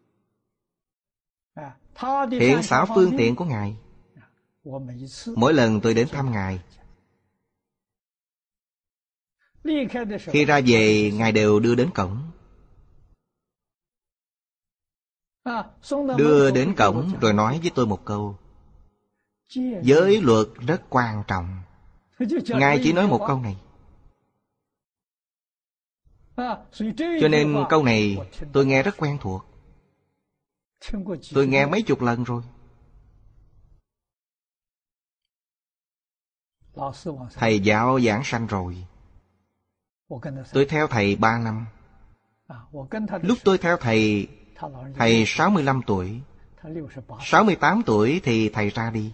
Hiện xảo phương tiện của Ngài, mỗi lần tôi đến thăm Ngài, khi ra về Ngài đều đưa đến cổng. Đưa đến cổng rồi nói với tôi một câu: giới luật rất quan trọng. Ngài chỉ nói một câu này. Cho nên câu này tôi nghe rất quen thuộc. Tôi nghe mấy chục lần rồi. Thầy giáo giảng sanh rồi, tôi theo thầy ba năm. Lúc tôi theo thầy, thầy sáu mươi lăm tuổi. sáu mươi tám tuổi thì thầy ra đi.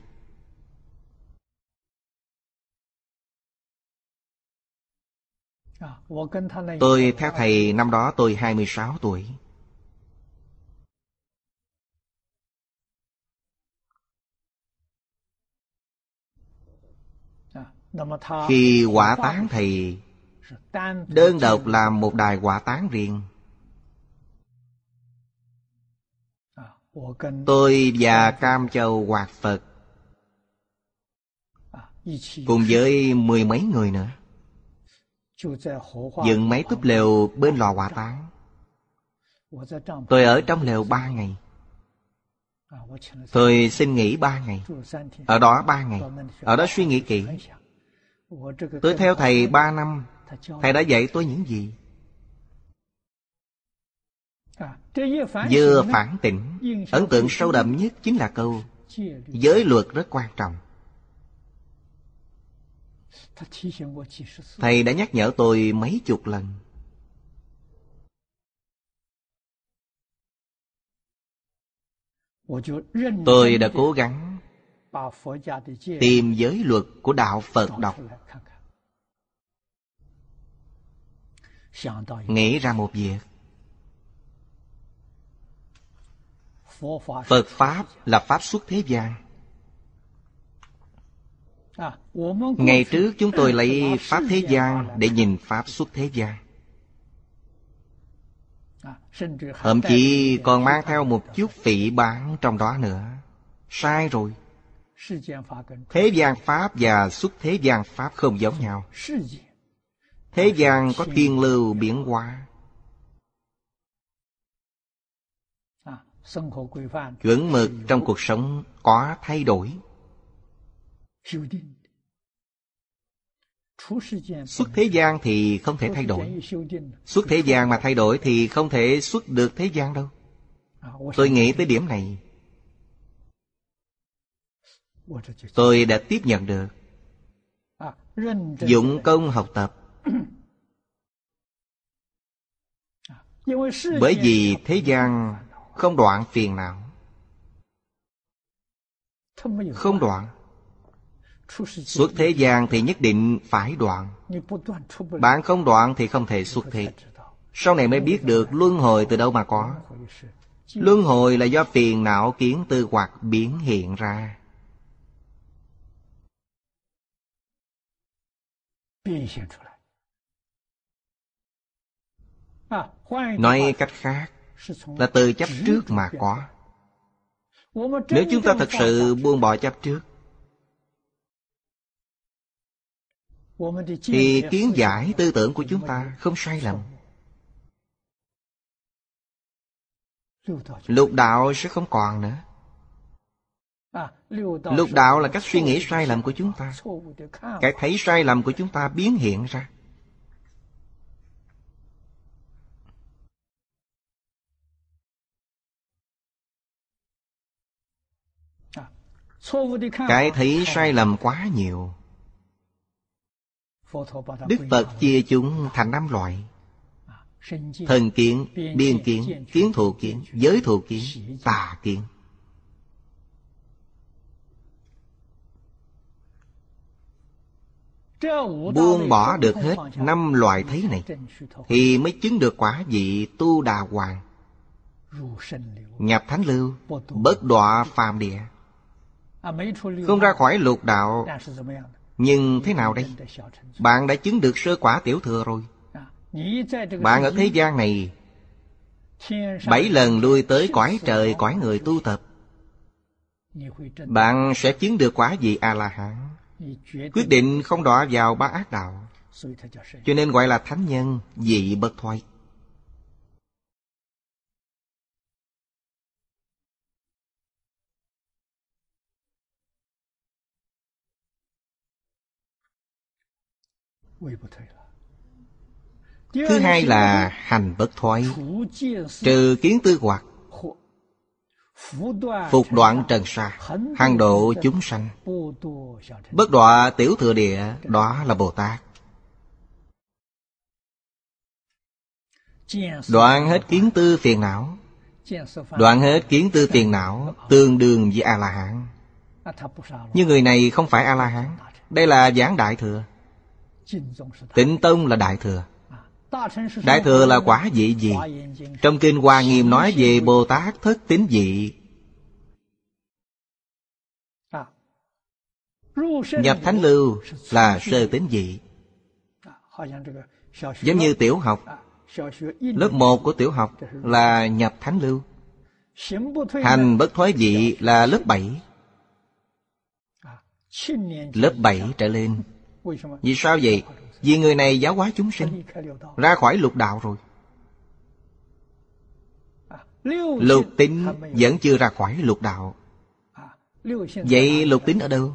Tôi theo thầy năm đó tôi hai mươi sáu tuổi. Khi hỏa táng thầy, đơn độc làm một đài hỏa táng riêng. Tôi và Cam Châu Hoạt Phật cùng với mười mấy người nữa dựng mấy túp lều bên lò hỏa táng. Tôi ở trong lều ba ngày. Tôi xin nghỉ ba ngày. Ở đó ba ngày. Ở đó suy nghĩ kỹ. Tôi theo thầy ba năm. Thầy đã dạy tôi những gì? Vừa phản tỉnh, ấn tượng sâu đậm nhất chính là câu giới luật rất quan trọng. Thầy đã nhắc nhở tôi mấy chục lần. Tôi đã cố gắng tìm giới luật của đạo Phật đọc. Nghĩ ra một việc. Phật Pháp là Pháp xuất thế gian. Ngày trước chúng tôi lấy Pháp thế gian để nhìn Pháp xuất thế gian. Thậm chí còn mang theo một chút phỉ báng trong đó nữa. Sai rồi. Thế gian Pháp và xuất thế gian Pháp không giống nhau. Thế gian có thiên lưu biến hóa. Chuẩn mực trong cuộc sống có thay đổi. Xuất thế gian thì không thể thay đổi. Xuất thế gian mà thay đổi thì không thể xuất được thế gian đâu. Tôi nghĩ tới điểm này, tôi đã tiếp nhận được. Dụng công học tập. Bởi vì thế gian không đoạn phiền não. Không đoạn. Xuất thế gian thì nhất định phải đoạn. Bạn không đoạn thì không thể xuất thế. Sau này mới biết được luân hồi từ đâu mà có. Luân hồi là do phiền não kiến tư hoặc biến hiện ra. Nói cách khác là từ chấp trước mà có. Nếu chúng ta thật sự buông bỏ chấp trước thì kiến giải tư tưởng của chúng ta không sai lầm. Lục đạo sẽ không còn nữa. Lục đạo là cách suy nghĩ sai lầm của chúng ta. Cái thấy sai lầm của chúng ta biến hiện ra. Cái thấy sai lầm quá nhiều. Đức Phật chia chúng thành năm loại: thần kiến, biên kiến, kiến thù kiến, giới thù kiến, tà kiến. Buông bỏ được hết năm loại thấy này thì mới chứng được quả vị Tu Đà Hoàng, nhập thánh lưu, bất đọa phàm địa. Không ra khỏi lục đạo. Nhưng thế nào đây? Bạn đã chứng được sơ quả tiểu thừa rồi. Bạn ở thế gian này bảy lần lui tới cõi trời, cõi người tu tập, bạn sẽ chứng được quả vị A-la-hán. Quyết định không đọa vào ba ác đạo, cho nên gọi là thánh nhân vị bất thoái. Thứ hai là hành bất thoái, trừ kiến tư hoặc, phục đoạn trần sa, hàng độ chúng sanh, bất đọa tiểu thừa địa, đó là Bồ Tát. Đoạn hết kiến tư phiền não. Đoạn hết kiến tư phiền não tương đương với A-la-hán. Nhưng người này không phải A-la-hán. Đây là giảng Đại Thừa. Tịnh Tông là Đại Thừa. Đại Thừa là quả vị gì? Trong Kinh Hoa Nghiêm nói về Bồ Tát thất tín vị. Nhập thánh lưu là sơ tín vị. Giống như tiểu học, lớp một của tiểu học là nhập thánh lưu. Hành bất thoái vị là lớp bảy. Lớp bảy trở lên. Vì sao vậy? Vì người này giáo hóa chúng sinh, ra khỏi lục đạo rồi. Lục tín vẫn chưa ra khỏi lục đạo. Vậy lục tín ở đâu?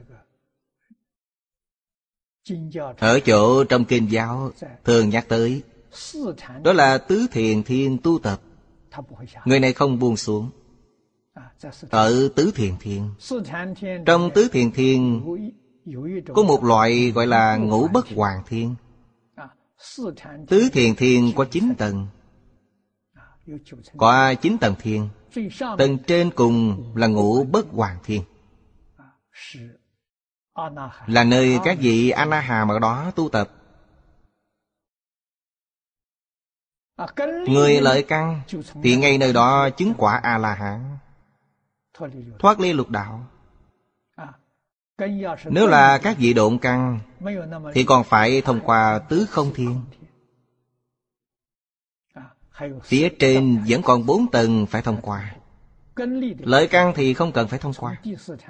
Ở chỗ trong kinh giáo thường nhắc tới, đó là tứ thiền thiên tu tập. Người này không buông xuống. Ở tứ thiền thiên, trong tứ thiền thiên có một loại gọi là ngũ bất hoàn thiên. Tứ thiền thiên có chín tầng. Có chín tầng thiên. Tầng trên cùng là ngũ bất hoàn thiên, là nơi các vị A-na-hàm ở đó tu tập. Người lợi căn thì ngay nơi đó chứng quả A-la-hán, thoát ly lục đạo. Nếu là các vị độn căn thì còn phải thông qua tứ không thiên. Phía trên vẫn còn bốn tầng phải thông qua. Lợi căn thì không cần phải thông qua.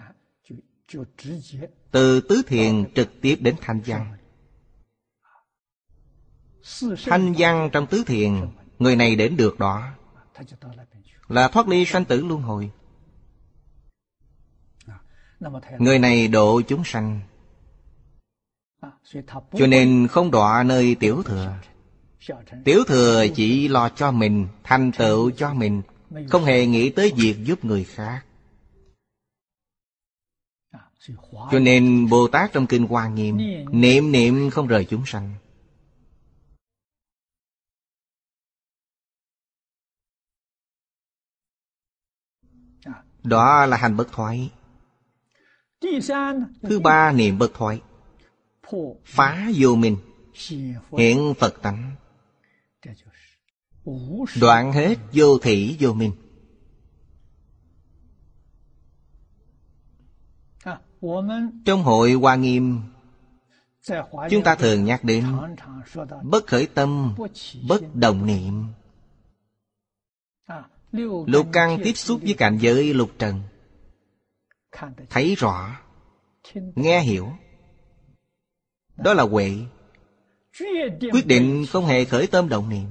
Từ tứ thiền trực tiếp đến thanh văn. Thanh văn trong tứ thiền, người này đến được đó là thoát ly sanh tử luân hồi. Người này độ chúng sanh, cho nên không đọa nơi tiểu thừa. Tiểu thừa chỉ lo cho mình, thành tựu cho mình, không hề nghĩ tới việc giúp người khác. Cho nên Bồ Tát trong Kinh Hoa Nghiêm niệm niệm không rời chúng sanh. Đó là hành bất thoái. Thứ ba, niệm bất thoái, phá vô minh, hiện Phật tánh, đoạn hết vô thỉ vô minh. Trong hội Hoa Nghiêm, chúng ta thường nhắc đến bất khởi tâm, bất động niệm. Lục căn tiếp xúc với cảnh giới lục trần, thấy rõ, nghe hiểu, đó là huệ. Quyết định không hề khởi tâm động niệm.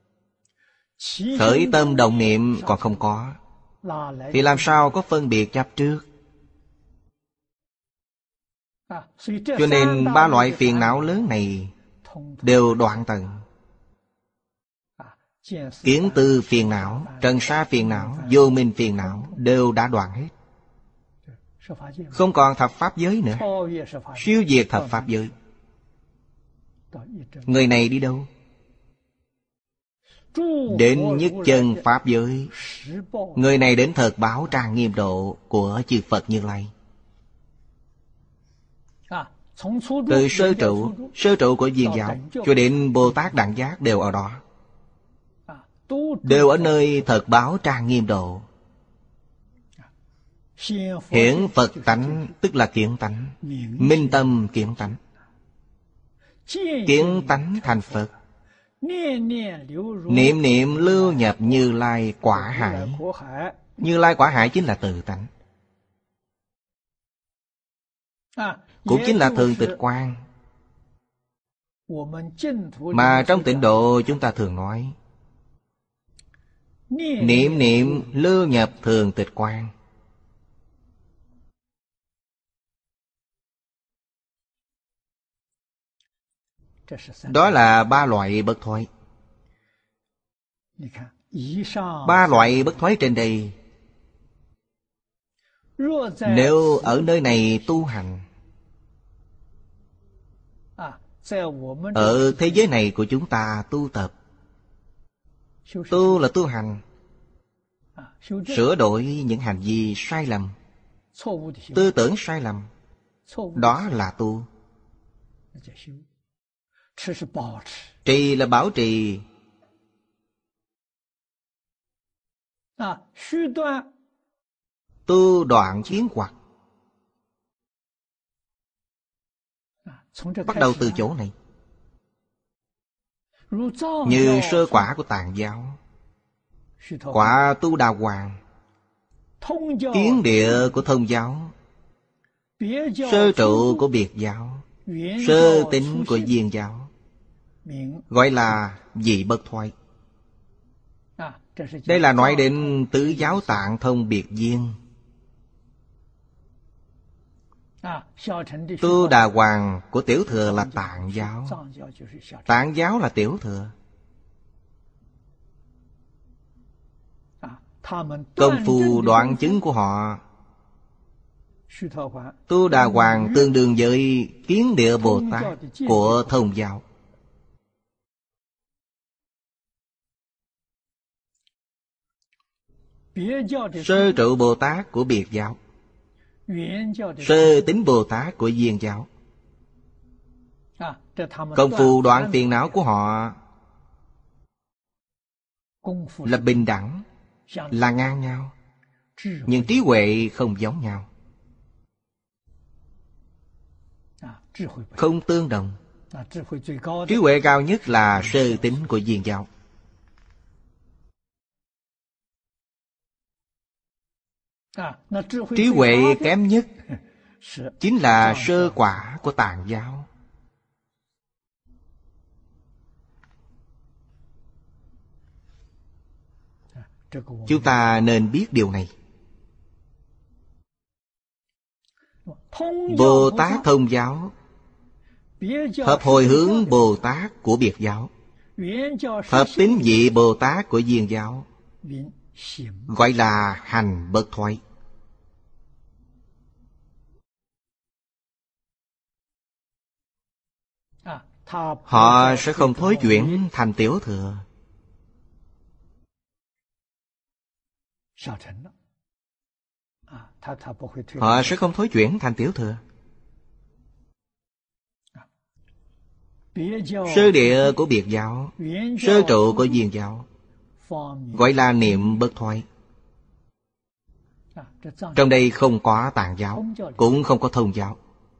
Khởi tâm động niệm còn không có, thì làm sao có phân biệt chấp trước? Cho nên ba loại phiền não lớn này đều đoạn tận. Kiến tư phiền não, trần sa phiền não, vô minh phiền não đều đã đoạn hết. Không còn thập pháp giới nữa, siêu diệt thập pháp giới. Người này đi đâu? Đến nhất chân pháp giới. Người này đến thật báo trang nghiêm độ của chư Phật Như Lai. Từ sơ trụ, sơ trụ của Viên giáo cho đến Bồ Tát Đẳng Giác đều ở đó, đều ở nơi thật báo trang nghiêm độ. Hiển Phật tánh tức là kiến tánh, minh tâm kiến tánh. Kiến tánh thành Phật, niệm niệm lưu nhập Như Lai quả hải. Như Lai quả hải chính là tự tánh, cũng chính là thường tịch quang. Mà trong tịnh độ chúng ta thường nói niệm niệm lưu nhập thường tịch quang. Đó là ba loại bất thoái. Ba loại bất thoái trên đây, nếu ở nơi này tu hành, ở thế giới này của chúng ta tu tập, tu là tu hành, sửa đổi những hành vi sai lầm, tư tưởng sai lầm, đó là tu. Trì là bảo trì, tu đoạn kiến hoặc. Bắt đầu từ chỗ này. Như sơ quả của Tạng giáo, quả Tu Đà Hoàng, kiến địa của Thông giáo, sơ trụ của Biệt giáo, sơ tính của Viên giáo, gọi là vị bất thoái. Đây là nói đến tứ giáo Tạng Thông Biệt Viên. Tu Đà Hoàng của Tiểu thừa là Tạng giáo, Tạng giáo là Tiểu thừa. Công phu đoạn chứng của họ, Tu Đà Hoàng tương đương với Kiến Địa Bồ Tát của Thông giáo. Sơ trụ Bồ Tát của Biệt giáo, sơ tính Bồ Tát của Viên giáo. Công phu đoạn phiền não của họ là bình đẳng, là ngang nhau, nhưng trí huệ không giống nhau. không tương đồng. Trí huệ cao nhất là sơ tín của Viên giáo. Trí huệ kém nhất chính là sơ quả của Tạng giáo. Chúng ta nên biết điều này. Bồ Tát Thông giáo hợp hồi hướng Bồ Tát của Biệt giáo, hợp tín vị Bồ Tát của Viên giáo, gọi là hành bất thoái. Họ sẽ không thối chuyển thành tiểu thừa. Họ sẽ không thối chuyển thành tiểu thừa. Sơ địa của Biệt giáo, sơ trụ của Viên giáo, gọi là niệm bất thoái. Trong đây không có Tạng giáo, cũng không có Thông giáo.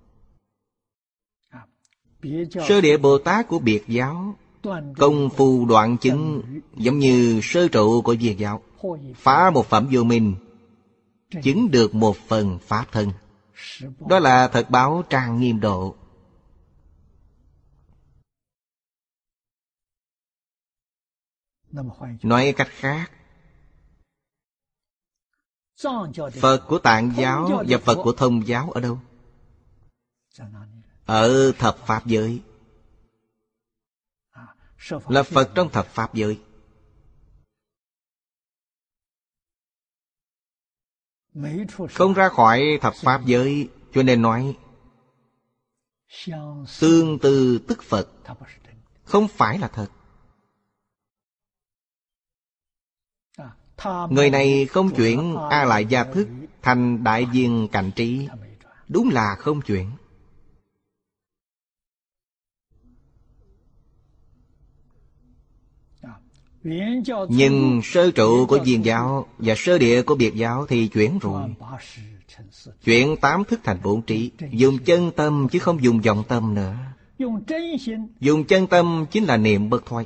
Sơ địa Bồ Tát của Biệt giáo công phu đoạn chứng giống như sơ trụ của Viên giáo, phá một phẩm vô minh, chứng được một phần pháp thân. Đó là thật báo trang nghiêm độ. Nói cách khác, Phật của Tạng giáo và Phật của Thông giáo ở đâu? Ở thập pháp giới. Là Phật trong thập pháp giới. Không ra khỏi thập pháp giới, cho nên nói tương tư tức Phật, không phải là thật. Người này không chuyển A Lại Gia thức thành đại viên cạnh trí, đúng là không chuyển. Nhưng sơ trụ của Viên giáo và sơ địa của Biệt giáo thì chuyển rồi. Chuyển tám thức thành bổn trí, dùng chân tâm chứ không dùng vọng tâm nữa. Dùng chân tâm chính là niệm bất thoái.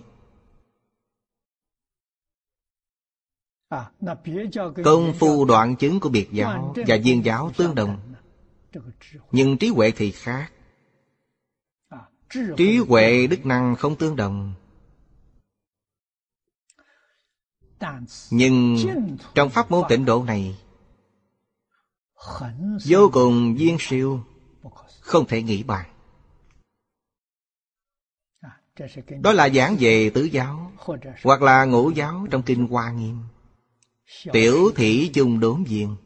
Công phu đoạn chứng của Biệt giáo và Viên giáo tương đồng, nhưng trí huệ thì khác. Trí huệ đức năng không tương đồng. Nhưng trong pháp môn tịnh độ này vô cùng viên siêu, không thể nghĩ bàn. Đó là giảng về tứ giáo hoặc là ngũ giáo trong kinh Hoa Nghiêm. Tiểu thị chung đốn viên,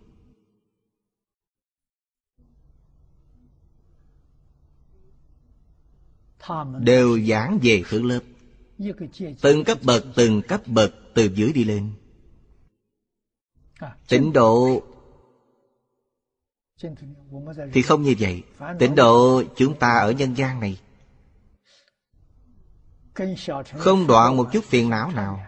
đều giảng về thứ lớp, từng cấp bậc từng cấp bậc từ dưới đi lên. Tịnh độ thì không như vậy. Tịnh độ chúng ta ở nhân gian này không đoạn một chút phiền não nào.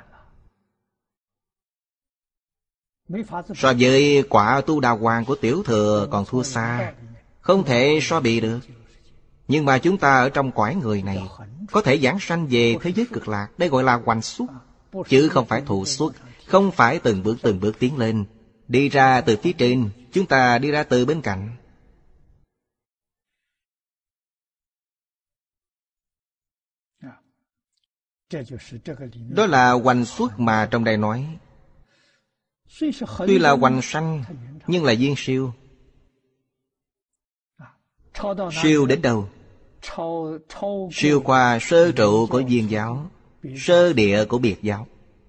So với quả tu đà hoàng của tiểu thừa còn thua xa, không thể so bì được. Nhưng mà chúng ta ở trong cõi người này có thể giảng sanh về thế giới cực lạc. Đây gọi là hoành xuất, chứ không phải thụ xuất. Không phải từng bước từng bước tiến lên, đi ra từ phía trên, chúng ta đi ra từ bên cạnh. Đó là hoành xuất mà trong đây nói. Tuy là hoành sanh, nhưng là viên siêu. Siêu đến đâu? Siêu qua sơ trụ của Viên giáo, sơ địa của Biệt giáo.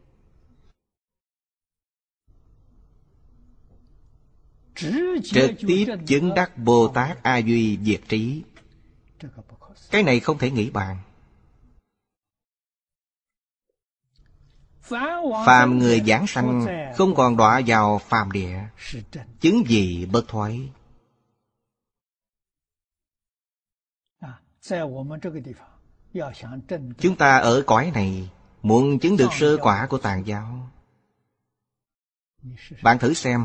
Trực tiếp chứng đắc Bồ Tát A Duy Diệt Trí. Cái này không thể nghĩ bàn. Phàm người giảng sanh không còn đọa vào phàm địa, chứng gì bất thoái. Chúng ta ở cõi này muốn chứng được sơ quả của Tạng giáo, bạn thử xem.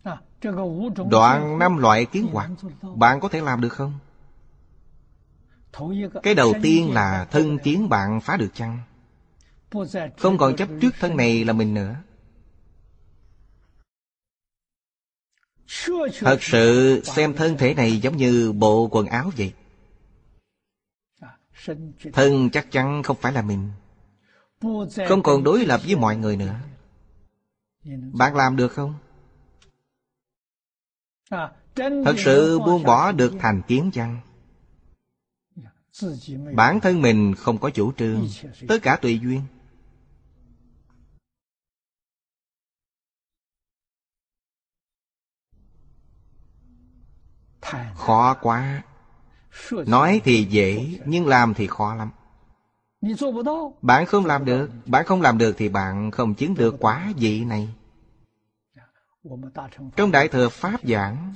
Đoạn năm loại kiến hoặc, bạn có thể làm được không? Cái đầu tiên là thân kiến bạn phá được chăng? Không còn chấp trước thân này là mình nữa. Thật sự xem thân thể này giống như bộ quần áo vậy. Thân chắc chắn không phải là mình, không còn đối lập với mọi người nữa. Bạn làm được không? Thật sự buông bỏ được thành kiến chăng? Bản thân mình không có chủ trương, tất cả tùy duyên. Khó quá. Nói thì dễ, nhưng làm thì khó lắm. Bạn không làm được. Bạn không làm được thì bạn không chứng được quả vị này. Trong Đại Thừa Pháp giảng,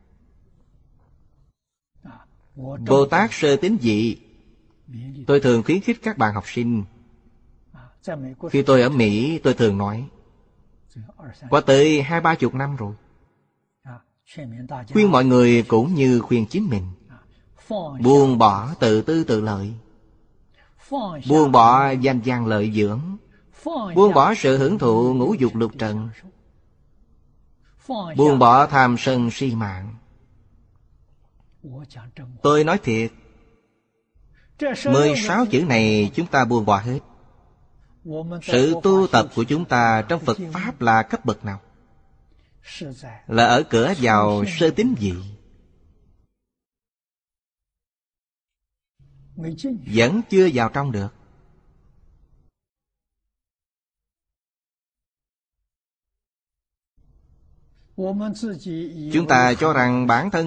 Bồ Tát sơ tín vị, tôi thường khuyến khích các bạn học sinh. Khi tôi ở Mỹ, tôi thường nói, qua tới hai ba chục năm rồi, khuyên mọi người cũng như khuyên chính mình. Buông bỏ tự tư tự lợi, buông bỏ danh văn lợi dưỡng, buông bỏ sự hưởng thụ ngũ dục lục trần, buông bỏ tham sân si mạng. Tôi nói thiệt, mười sáu chữ này chúng ta buông bỏ hết. Sự tu tập của chúng ta trong Phật Pháp là cấp bậc nào? Là ở cửa vào sơ tín vị, vẫn chưa vào trong được. Chúng ta cho rằng bản thân